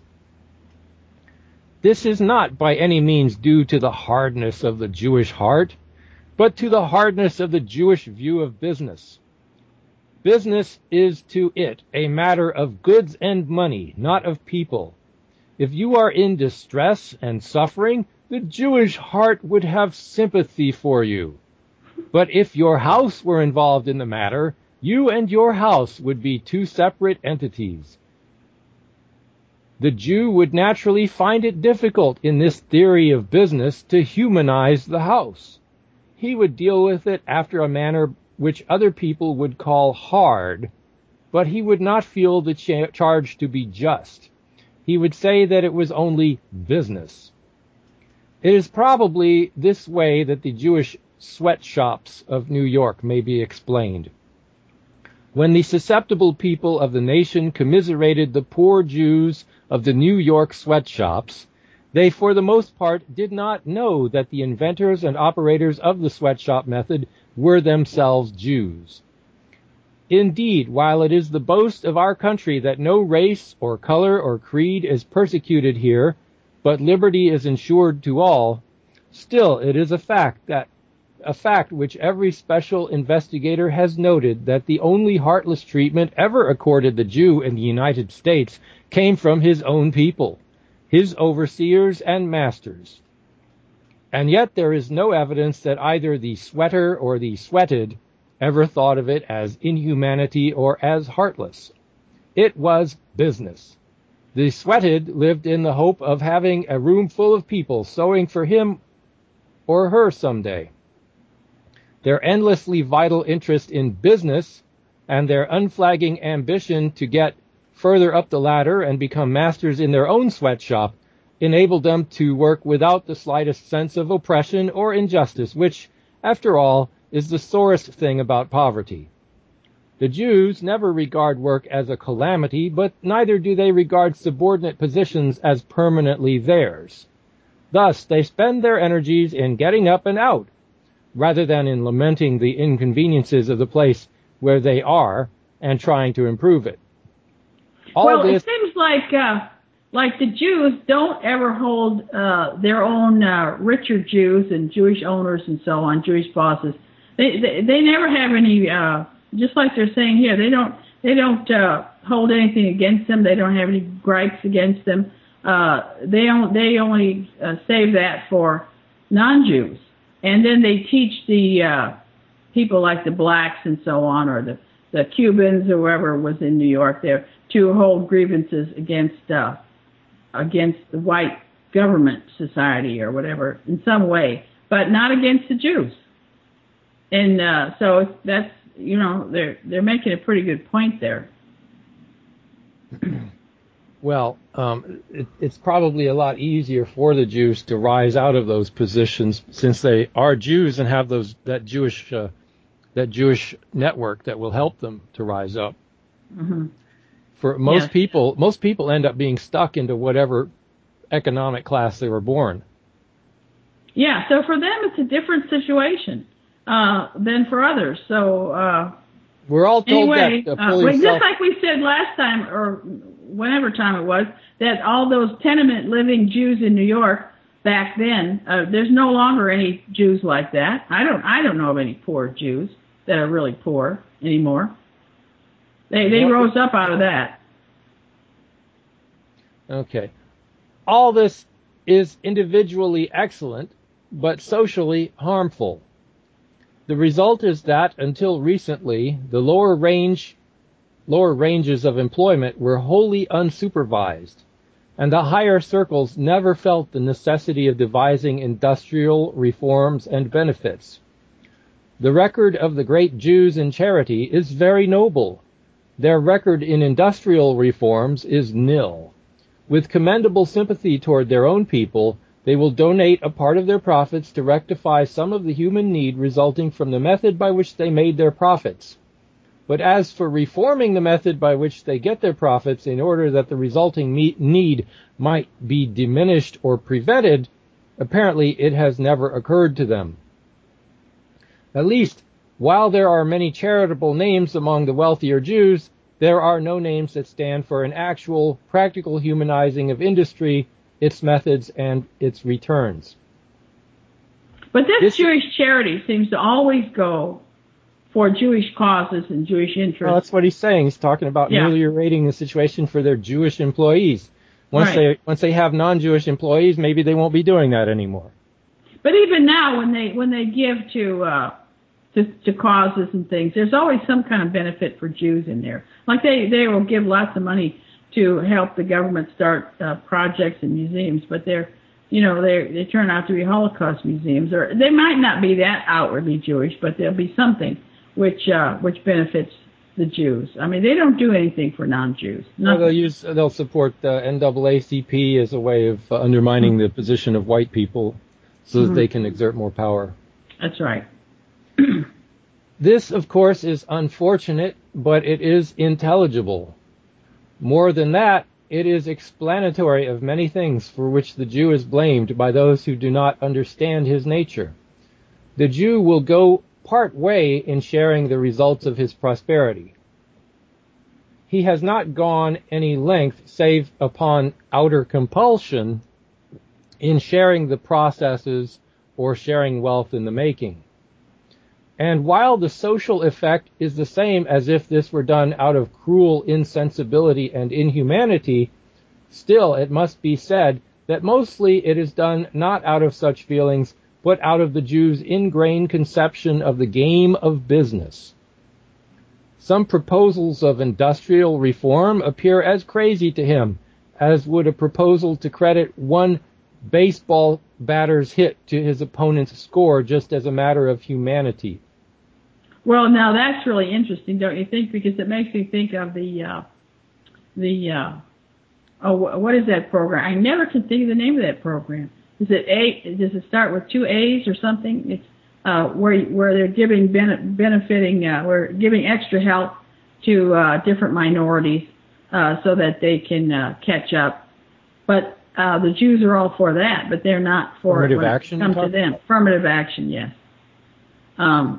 This is not by any means due to the hardness of the Jewish heart, but to the hardness of the Jewish view of business. Business is to it a matter of goods and money, not of people. If you are in distress and suffering, the Jewish heart would have sympathy for you. But if your house were involved in the matter, you and your house would be two separate entities. The Jew would naturally find it difficult in this theory of business to humanize the house. He would deal with it after a manner which other people would call hard, but he would not feel the cha- charge to be just. He would say that it was only business. It is probably this way that the Jewish sweatshops of New York may be explained. When the susceptible people of the nation commiserated the poor Jews of the New York sweatshops, they for the most part did not know that the inventors and operators of the sweatshop method were themselves Jews. Indeed, while it is the boast of our country that no race or color or creed is persecuted here, but liberty is ensured to all, still it is a fact that a fact which every special investigator has noted, that the only heartless treatment ever accorded the Jew in the United States came from his own people, his overseers and masters. And yet there is no evidence that either the sweater or the sweated ever thought of it as inhumanity or as heartless. It was business. The sweated lived in the hope of having a room full of people sewing for him or her someday. Their endlessly vital interest in business and their unflagging ambition to get further up the ladder and become masters in their own sweatshop enabled them to work without the slightest sense of oppression or injustice, which, after all, is the sorest thing about poverty. The Jews never regard work as a calamity, but neither do they regard subordinate positions as permanently theirs. Thus, they spend their energies in getting up and out, rather than in lamenting the inconveniences of the place where they are and trying to improve it. All well, this, it seems like uh, like the Jews don't ever hold uh, their own uh, richer Jews and Jewish owners and so on, Jewish bosses. They they, they never have any, uh, just like they're saying here, they don't they don't uh, hold anything against them. They don't have any gripes against them. Uh, they don't, they only uh, save that for non-Jews. And then they teach the uh, people like the blacks and so on, or the, the Cubans, or whoever was in New York there, to hold grievances against uh, against the white government society or whatever in some way, but not against the Jews. And uh, so that's, you know, they're they're making a pretty good point there. Well, um, it, it's probably a lot easier for the Jews to rise out of those positions, since they are Jews and have those that Jewish uh, that Jewish network that will help them to rise up. Mm-hmm. For most yes. people, most people end up being stuck into whatever economic class they were born. Yeah, so for them it's a different situation uh, than for others. So uh, we're all told anyway, that. Uh, uh, well, just self- like we said last time, or whenever time it was, that all those tenement living Jews in New York, back then. Uh, there's no longer any Jews like that. I don't I don't know of any poor Jews that are really poor anymore. They they rose up out of that. Okay. All this is individually excellent, but socially harmful. The result is that until recently, the lower range, lower ranges of employment were wholly unsupervised, and the higher circles never felt the necessity of devising industrial reforms and benefits. The record of the great Jews in charity is very noble. Their record in industrial reforms is nil. With commendable sympathy toward their own people, they will donate a part of their profits to rectify some of the human need resulting from the method by which they made their profits. But as for reforming the method by which they get their profits in order that the resulting me- need might be diminished or prevented, apparently it has never occurred to them. At least, while there are many charitable names among the wealthier Jews, there are no names that stand for an actual, practical humanizing of industry, its methods, and its returns. But this, This- Jewish charity seems to always go for Jewish causes and Jewish interests. Well, that's what he's saying. He's talking about Yeah. ameliorating the situation for their Jewish employees. Once Right. they once they have non-Jewish employees, maybe they won't be doing that anymore. But even now, when they when they give to uh, to, to causes and things, there's always some kind of benefit for Jews in there. Like they, they will give lots of money to help the government start uh, projects and museums, but they're you know they they turn out to be Holocaust museums, or they might not be that outwardly Jewish, but there'll be something which uh, which benefits the Jews. I mean, they don't do anything for non-Jews. Well, they'll use they'll support the N double A C P as a way of uh, undermining mm-hmm. the position of white people, so mm-hmm. that they can exert more power. That's right. This, of course, is unfortunate, but it is intelligible. More than that, it is explanatory of many things for which the Jew is blamed by those who do not understand his nature. The Jew will go part way in sharing the results of his prosperity. He has not gone any length, save upon outer compulsion, in sharing the processes or sharing wealth in the making. And while the social effect is the same as if this were done out of cruel insensibility and inhumanity, still it must be said that mostly it is done not out of such feelings, but out of the Jew's ingrained conception of the game of business. Some proposals of industrial reform appear as crazy to him as would a proposal to credit one baseball batter's hit to his opponent's score just as a matter of humanity. Well, now that's really interesting, don't you think? Because it makes me think of the, uh, the, uh, oh, what is that program? I never can think of the name of that program. Is it A? Does it start with two A's or something? It's uh, where where they're giving benefiting, uh, we're giving extra help to uh, different minorities uh, so that they can uh, catch up. But uh, the Jews are all for that, but they're not for affirmative it when action. It comes to them. Affirmative action, yes. Um,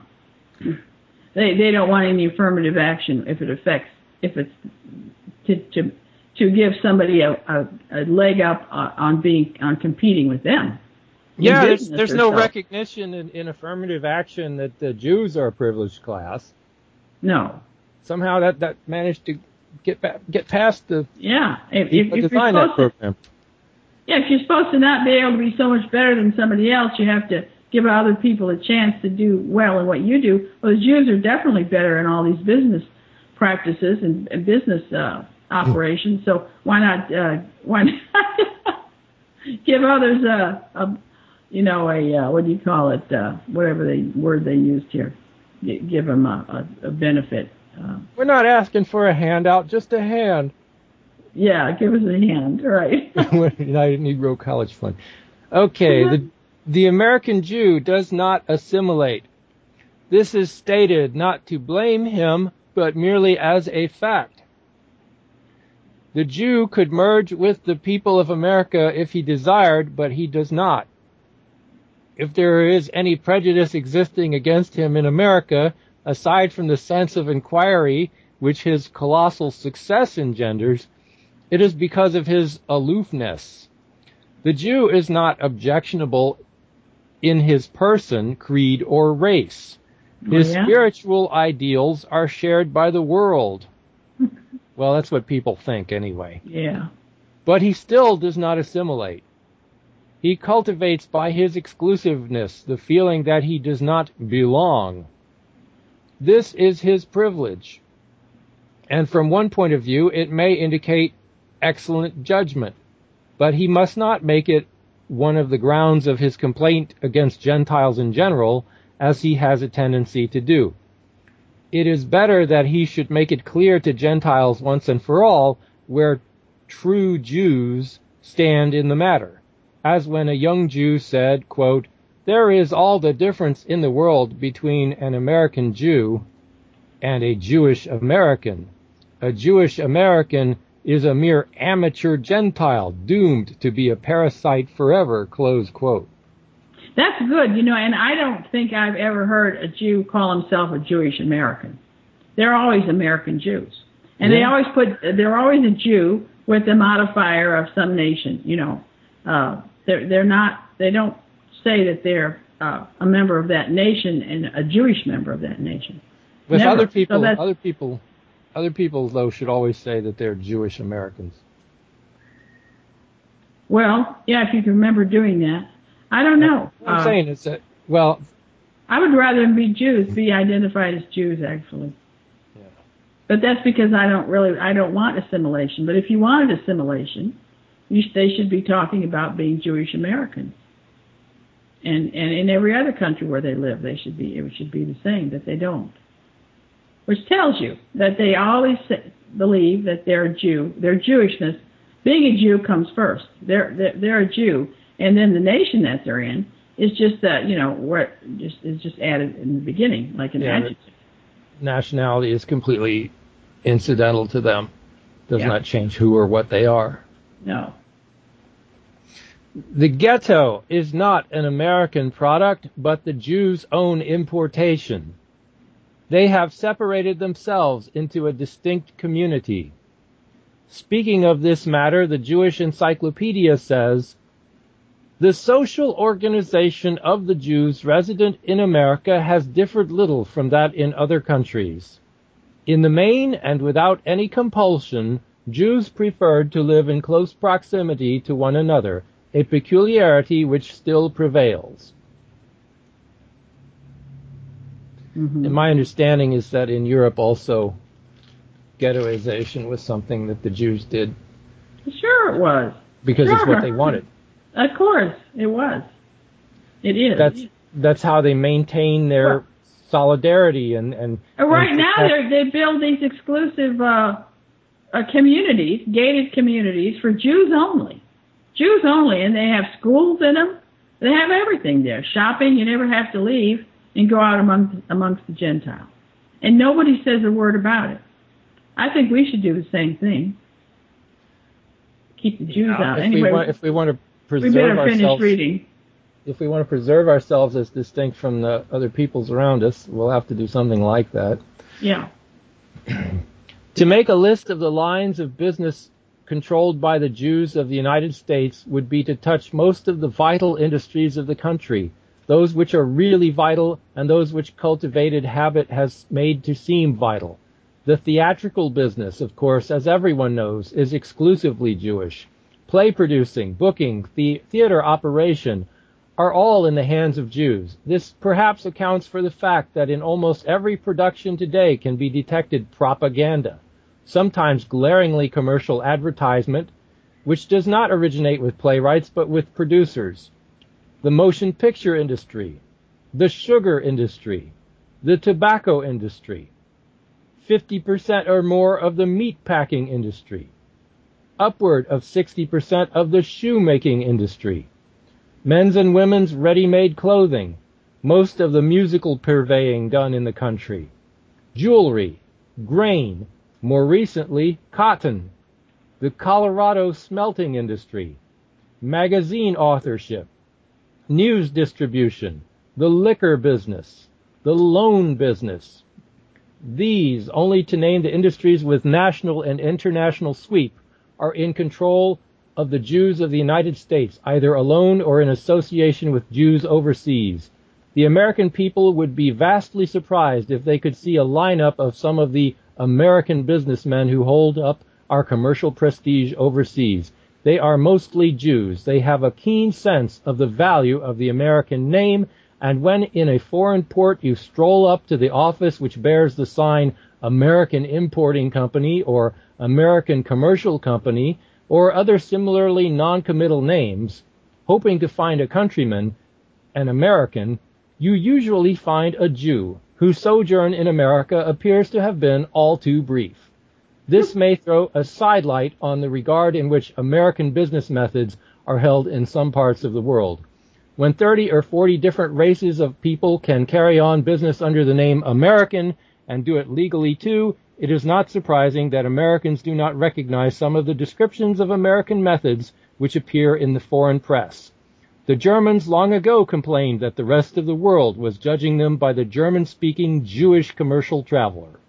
they they don't want any affirmative action if it affects if it's to to. to give somebody a, a, a leg up on being on competing with them. Yeah, there's, there's no so. recognition in, in affirmative action that the Jews are a privileged class. No. Somehow that, that managed to get back, get past the yeah. If, if, if you're that program. To, yeah, if you're supposed to not be able to be so much better than somebody else, you have to give other people a chance to do well in what you do. Well, the Jews are definitely better in all these business practices and, and business uh operations, so why not uh, why not give others a, a you know a uh, what do you call it uh, whatever the word they used here, give them a, a, a benefit. Uh, We're not asking for a handout, just a hand. Yeah, give us a hand, right? United Negro College Fund. Okay, the the American Jew does not assimilate. This is stated not to blame him, but merely as a fact. The Jew could merge with the people of America if he desired, but he does not. If there is any prejudice existing against him in America, aside from the sense of inquiry which his colossal success engenders, it is because of his aloofness. The Jew is not objectionable in his person, creed, or race. His oh, yeah? spiritual ideals are shared by the world. Well, that's what people think anyway. Yeah. But he still does not assimilate. He cultivates by his exclusiveness the feeling that he does not belong. This is his privilege. And from one point of view, it may indicate excellent judgment. But he must not make it one of the grounds of his complaint against Gentiles in general, as he has a tendency to do. It is better that he should make it clear to Gentiles once and for all where true Jews stand in the matter, as when a young Jew said, quote, "There is all the difference in the world between an American Jew and a Jewish American. A Jewish American is a mere amateur Gentile doomed to be a parasite forever," close quote. That's good, you know, and I don't think I've ever heard a Jew call himself a Jewish American. They're always American Jews. And yeah. they always put, they're always a Jew with a modifier of some nation, you know. Uh, they're, they're not, they don't say that they're uh, a member of that nation and a Jewish member of that nation. With Never. other people, so other people, other people, though, should always say that they're Jewish Americans. Well, yeah, if you can remember doing that. I don't know. What I'm uh, saying is that, well... I would rather than be Jews, be identified as Jews, actually. Yeah. But that's because I don't really, I don't want assimilation. But if you wanted assimilation, you, they should be talking about being Jewish Americans. And and in every other country where they live, they should be, it should be the same, but they don't. Which tells you that they always say, believe that they're a Jew. Their Jewishness, being a Jew comes first. They're, they're, they're a Jew. And then the nation that they're in is just that, you know, where just is just added in the beginning, like an yeah, adjective. Nationality is completely incidental to them. Does yeah. not change who or what they are. No. The ghetto is not an American product, but the Jews' own importation. They have separated themselves into a distinct community. Speaking of this matter, the Jewish Encyclopedia says, "The social organization of the Jews resident in America has differed little from that in other countries. In the main and without any compulsion, Jews preferred to live in close proximity to one another, a peculiarity which still prevails." Mm-hmm. And my understanding is that in Europe also, ghettoization was something that the Jews did. Sure it was. Because sure. it's what they wanted. Of course, it was. It is. That's that's how they maintain their well, solidarity and and. Right and now, they they build these exclusive uh, uh, communities, gated communities for Jews only, Jews only, and they have schools in them. They have everything there. Shopping, you never have to leave and go out among amongst the Gentiles, and nobody says a word about it. I think we should do the same thing. Keep the Jews yeah, out. If anyway, we want, if we want to. Preserve we better finish ourselves, reading. If we want to preserve ourselves as distinct from the other peoples around us, we'll have to do something like that. Yeah. To make a list of the lines of business controlled by the Jews of the United States would be to touch most of the vital industries of the country, those which are really vital and those which cultivated habit has made to seem vital. The theatrical business, of course, as everyone knows, is exclusively Jewish. Play producing, booking, the theater operation are all in the hands of Jews. This perhaps accounts for the fact that in almost every production today can be detected propaganda, sometimes glaringly commercial advertisement, which does not originate with playwrights but with producers. The motion picture industry, the sugar industry, the tobacco industry, fifty percent or more of the meat packing industry, upward of sixty percent of the shoemaking industry, men's and women's ready-made clothing, most of the musical purveying done in the country, jewelry, grain, more recently, cotton, the Colorado smelting industry, magazine authorship, news distribution, the liquor business, the loan business. These, only to name the industries with national and international sweep, are in control of the Jews of the United States, either alone or in association with Jews overseas. The American people would be vastly surprised if they could see a lineup of some of the American businessmen who hold up our commercial prestige overseas. They are mostly Jews. They have a keen sense of the value of the American name, and when in a foreign port you stroll up to the office which bears the sign American Importing Company or American Commercial Company or other similarly non-committal names, hoping to find a countryman, an American, you usually find a Jew whose sojourn in America appears to have been all too brief. This may throw a sidelight on the regard in which American business methods are held in some parts of the world. When thirty or forty different races of people can carry on business under the name American and do it legally too, it is not surprising that Americans do not recognize some of the descriptions of American methods which appear in the foreign press. The Germans long ago complained that the rest of the world was judging them by the German-speaking Jewish commercial traveler.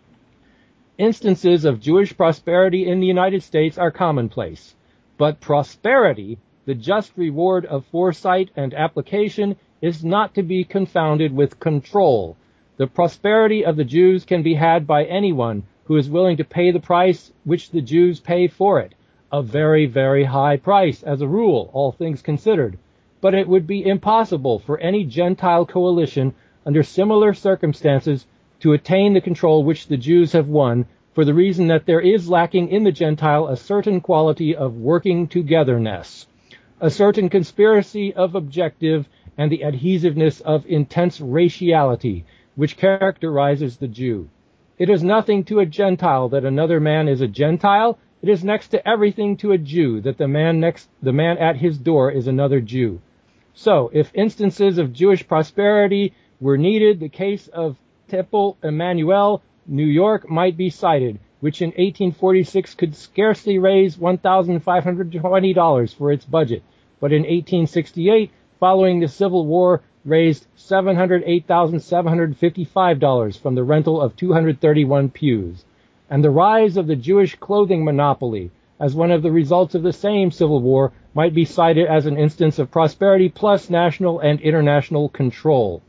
Instances of Jewish prosperity in the United States are commonplace, but prosperity, the just reward of foresight and application, is not to be confounded with control. The prosperity of the Jews can be had by anyone who is willing to pay the price which the Jews pay for it, a very, very high price as a rule, all things considered. But it would be impossible for any Gentile coalition under similar circumstances to attain the control which the Jews have won, for the reason that there is lacking in the Gentile a certain quality of working togetherness, a certain conspiracy of objective, and the adhesiveness of intense raciality, which characterizes the Jew. It is nothing to a Gentile that another man is a Gentile. It is next to everything to a Jew that the man next, the man at his door is another Jew. So, if instances of Jewish prosperity were needed, the case of Temple Emmanuel, New York, might be cited, which in eighteen forty-six could scarcely raise one thousand five hundred twenty dollars for its budget, but in eighteen sixty-eight, following the Civil War, raised seven hundred eight thousand seven hundred fifty-five dollars from the rental of two hundred thirty-one pews. And the rise of the Jewish clothing monopoly, as one of the results of the same Civil War, might be cited as an instance of prosperity plus national and international control.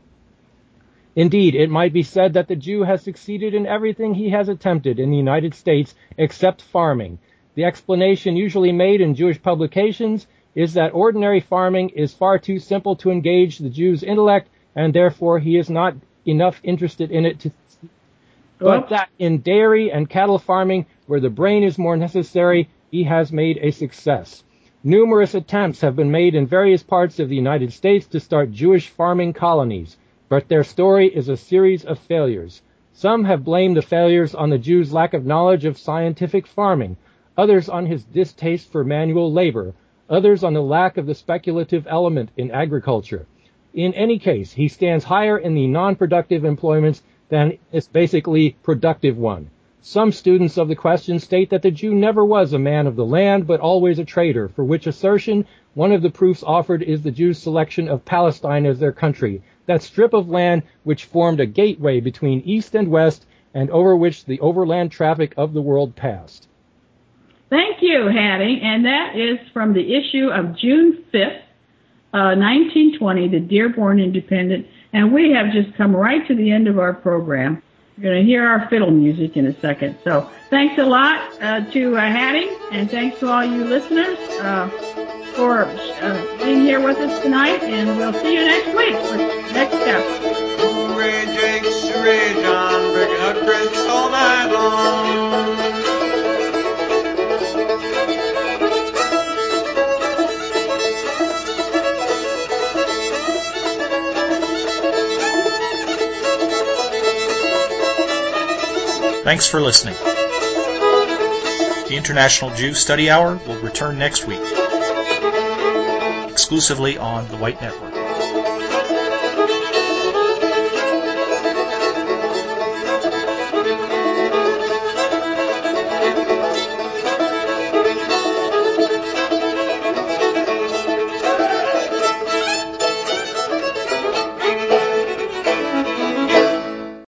Indeed, it might be said that the Jew has succeeded in everything he has attempted in the United States except farming. The explanation usually made in Jewish publications is that ordinary farming is far too simple to engage the Jew's intellect, and therefore he is not enough interested in it to... But that in dairy and cattle farming, where the brain is more necessary, he has made a success. Numerous attempts have been made in various parts of the United States to start Jewish farming colonies, but their story is a series of failures. Some have blamed the failures on the Jew's lack of knowledge of scientific farming, others on his distaste for manual labor, others on the lack of the speculative element in agriculture. In any case, he stands higher in the non-productive employments than its basically productive one. Some students of the question state that the Jew never was a man of the land, but always a trader, for which assertion one of the proofs offered is the Jews' selection of Palestine as their country, that strip of land which formed a gateway between east and west and over which the overland traffic of the world passed. Thank you, Hattie. And that is from the issue of June fifth, uh, nineteen twenty, the Dearborn Independent. And we have just come right to the end of our program. You're going to hear our fiddle music in a second. So thanks a lot uh, to uh, Hattie, and thanks to all you listeners uh, for uh, being here with us tonight. And we'll see you next week for next step. Hooray, Jake, hooray, John, breaking up grits all night long. Thanks for listening. The International Jew Study Hour will return next week, exclusively on the White Network.